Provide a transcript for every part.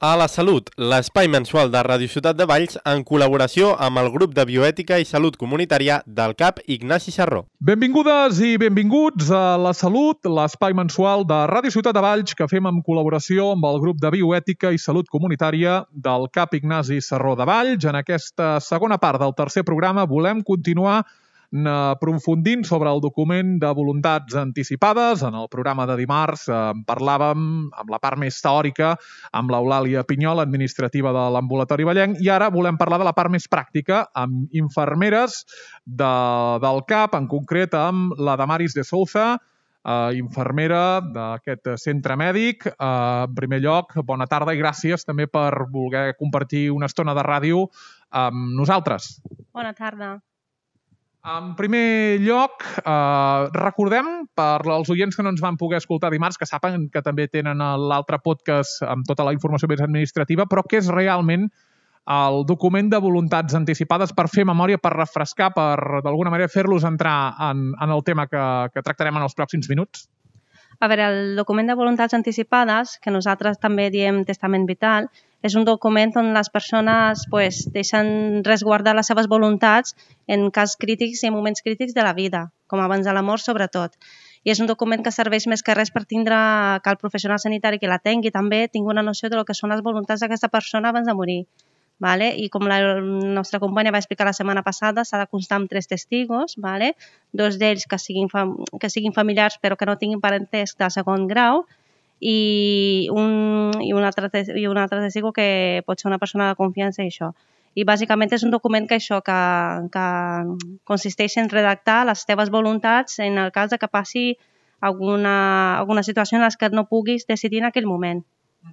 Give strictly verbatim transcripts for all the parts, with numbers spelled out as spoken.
A la Salut, l'espai mensual de Ràdio Ciutat de Valls en col·laboració amb el grup de Bioètica i Salut Comunitària del C A P Ignasi Sarró. Benvingudes i benvinguts a La Salut, l'espai mensual de Ràdio Ciutat de Valls que fem en col·laboració amb el grup de Bioètica i Salut Comunitària del C A P Ignasi Sarró de Valls. En aquesta segona part del tercer programa volem continuar aprofundint sobre el document de voluntats anticipades. En el programa de dimarts eh, parlàvem amb la part més teòrica amb l'Eulàlia Pinyol, administrativa de l'Ambulatori Vallenc, i ara volem parlar de la part més pràctica amb infermeres de, del C A P, en concret amb la Damaris de Souza, eh, infermera d'aquest centre mèdic. Eh, en primer lloc, bona tarda i gràcies també per voler compartir una estona de ràdio amb nosaltres. Bona tarda. En primer lloc, eh, recordem per als oients que no ens van poder escoltar dimarts, que saben que també tenen l'altre podcast amb tota la informació més administrativa, però què és realment el document de voluntats anticipades, per fer memòria, per refrescar, per d'alguna manera fer-los entrar en, en el tema que, que tractarem en els pròxims minuts? A veure, el document de voluntats anticipades, que nosaltres també diem testament vital, és un document on les persones pues, deixen resguardar les seves voluntats en cas crítics i en moments crítics de la vida, com abans de la mort sobretot. I és un document que serveix més que res per tindre que el professional sanitari que la tingui també tingui una noció de lo que són les voluntats d'aquesta persona abans de morir. Vale? I com la nostra companya va explicar la setmana passada, s'ha de constar amb tres testigos, vale? Dos d'ells que, siguin que siguin familiars però que no tinguin parentesc de segon grau, i un, i, un altre, i un altre testigo que pot ser una persona de confiança i això. I bàsicament és un document que això que, que consisteix en redactar les teves voluntats en el cas de que passi alguna, alguna situació en la que no puguis decidir en aquell moment.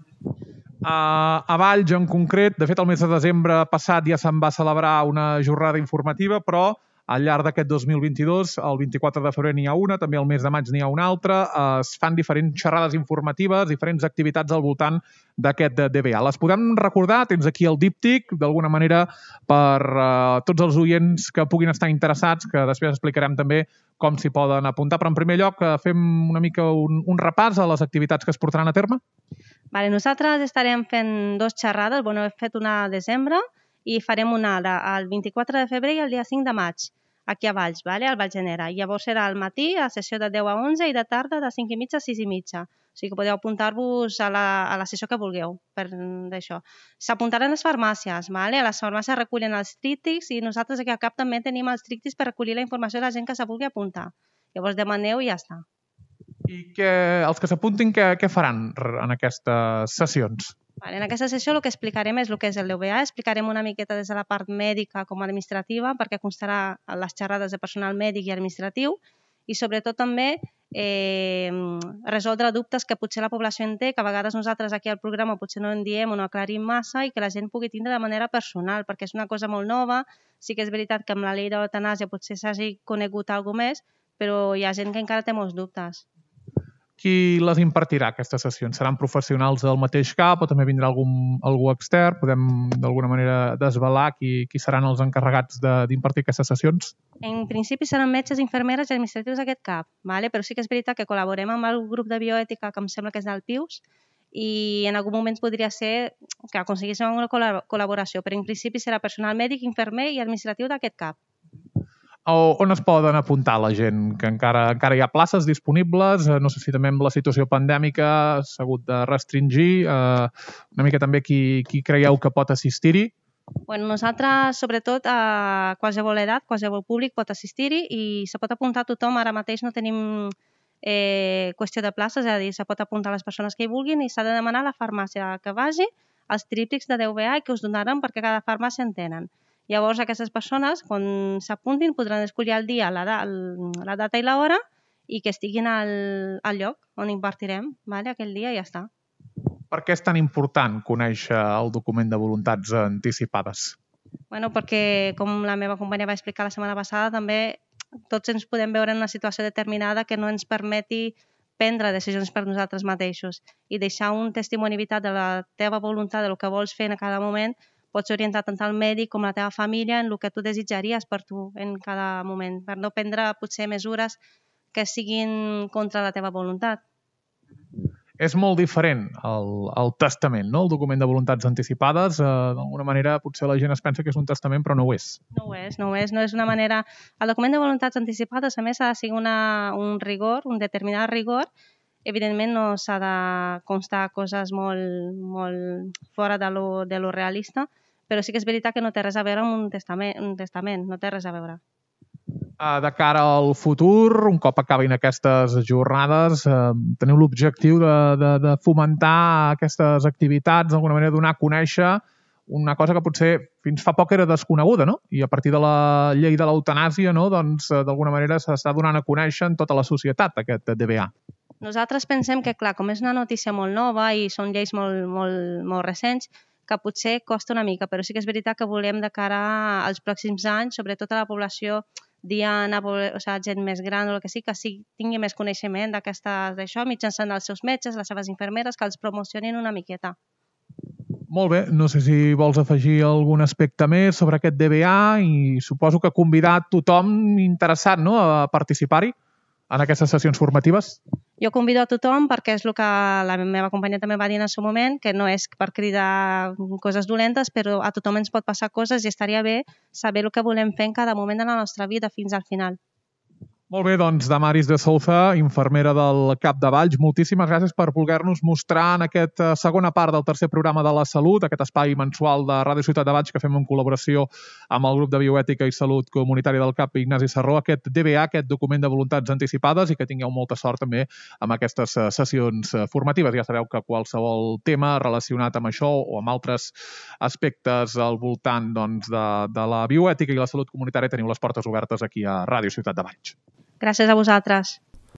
Uh, a Valls, en concret, de fet, el mes de desembre passat ja se'n va celebrar una jornada informativa, però al llarg d'aquest dos mil vint-i-dos, el vint-i-quatre de febrer n'hi ha una, també el mes de maig n'hi ha una altra, uh, es fan diferents xerrades informatives, diferents activitats al voltant d'aquest D V A. Les podem recordar, tens aquí el díptic, d'alguna manera, per uh, tots els oients que puguin estar interessats, que després explicarem també com s'hi poden apuntar, però en primer lloc uh, fem una mica un, un repàs a les activitats que es portaran a terme. Vale, nosaltres estarem fent dues xerrades, bueno, hem fet una a desembre i farem una el vint-i-quatre de febrer i el dia cinc de maig, aquí a Valls, vale? Al Valgenera. Llavors serà al matí, a sessió de deu a onze i de tarda de cinc i mitja a sis i mitja. O sigui que podeu apuntar-vos a la, a la sessió que vulgueu per d'això. S'apuntaran les farmàcies, vale? A les farmàcies recullen els tríptics i nosaltres aquí al C A P també tenim els tríptics per recollir la informació de la gent que se vulgui apuntar. Llavors demaneu i ja està. I que, els que s'apuntin, què, què faran en aquestes sessions? Vale, en aquesta sessió el que explicarem és el que és el D V A, explicarem una miqueta des de la part mèdica com administrativa, perquè constarà les xerrades de personal mèdic i administratiu, i sobretot també eh, resoldre dubtes que potser la població en té, que a vegades nosaltres aquí al programa potser no en diem o no aclarim massa i que la gent pugui tindre de manera personal, perquè és una cosa molt nova. Sí que és veritat que amb la llei de l'eutanàsia potser s'hagi conegut alguna més, però hi ha gent que encara té molts dubtes. Qui les impartirà, aquestes sessions? Seran professionals del mateix C A P o també vindrà algun, algú extern? Podem d'alguna manera desvelar qui, qui seran els encarregats d'impartir aquestes sessions? En principi seran metges, infermeres i administratius d'aquest C A P, vale? Però sí que és veritat que col·laborem amb el grup de bioètica que em sembla que és del P I U S i en algun moment podria ser que aconseguíssim una col·laboració, però en principi serà personal mèdic, infermer i administratiu d'aquest C A P. On es poden apuntar la gent? Que encara, encara hi ha places disponibles? No sé si també amb la situació pandèmica s'ha hagut de restringir. Eh, una mica també qui, qui creieu que pot assistir-hi? Bueno, nosaltres, sobretot, a qualsevol edat, qualsevol públic pot assistir-hi i se pot apuntar tothom. Ara mateix no tenim eh, qüestió de places, és a dir, se pot apuntar les persones que hi vulguin i s'ha de demanar a la farmàcia que vagi els tríptics de D V A i que us donaran perquè cada farmàcia en tenen. Llavors, aquestes persones, quan s'apuntin, podran escollir el dia, la, da, la data i l'hora i que estiguin al, al lloc on impartirem, vale? Aquell dia i ja està. Per què és tan important conèixer el document de voluntats anticipades? Bueno, perquè, com la meva companya va explicar la setmana passada, també tots ens podem veure en una situació determinada que no ens permeti prendre decisions per nosaltres mateixos i deixar un testimoni vital de la teva voluntat, del que vols fer en cada moment, pots orientar tant al mèdic com la teva família en el que tu desitjaries per tu en cada moment, per no prendre potser mesures que siguin contra la teva voluntat. És molt diferent el, el testament, no? El document de voluntats anticipades. Eh, D'alguna manera, potser la gent es pensa que és un testament, però no ho és. No ho és, no ho és. No és una manera... El document de voluntats anticipades, a més, ha de ser una, un rigor, un determinat rigor. Evidentment, no s'ha de constar coses molt, molt fora de lo, de lo realista, però sí que és veritat que no té res a veure amb un testament, un testament no té res a veure. De cara al futur, un cop acabin aquestes jornades, eh, teniu l'objectiu de, de, de fomentar aquestes activitats, d'alguna manera donar a conèixer una cosa que potser fins fa poc era desconeguda, no? I a partir de la llei de l'eutanàsia, no? Doncs d'alguna manera s'està donant a conèixer en tota la societat aquest D B A. Nosaltres pensem que, clar, com és una notícia molt nova i són lleis molt, molt, molt recents, que potser costa una mica, però sí que és veritat que volem de cara als pròxims anys, sobretot a la població diana, o sigui, gent més gran o el que sigui, que sí, tingui més coneixement d'això mitjançant els seus metges, les seves infermeres, que els promocionin una miqueta. Molt bé, no sé si vols afegir algun aspecte més sobre aquest D B A i suposo que convidar tothom interessat, no?, a participar-hi en aquestes sessions formatives. Jo convido a tothom perquè és el que la meva companya també va dir en el seu moment, que no és per cridar coses dolentes, però a tothom ens pot passar coses i estaria bé saber el que volem fer en cada moment de la nostra vida fins al final. Molt bé, doncs, Damaris de Souza, infermera del CAP de Valls, moltíssimes gràcies per voler-nos mostrar en aquesta segona part del tercer programa de la salut, aquest espai mensual de Ràdio Ciutat de Valls que fem en col·laboració amb el grup de Bioètica i Salut Comunitària del CAP Ignasi Sarró, aquest D B A, aquest document de voluntats anticipades, i que tingueu molta sort també amb aquestes sessions formatives. Ja sabeu que qualsevol tema relacionat amb això o amb altres aspectes al voltant doncs, de, de la bioètica i la salut comunitària teniu les portes obertes aquí a Ràdio Ciutat de Valls. Gràcies a vosaltres.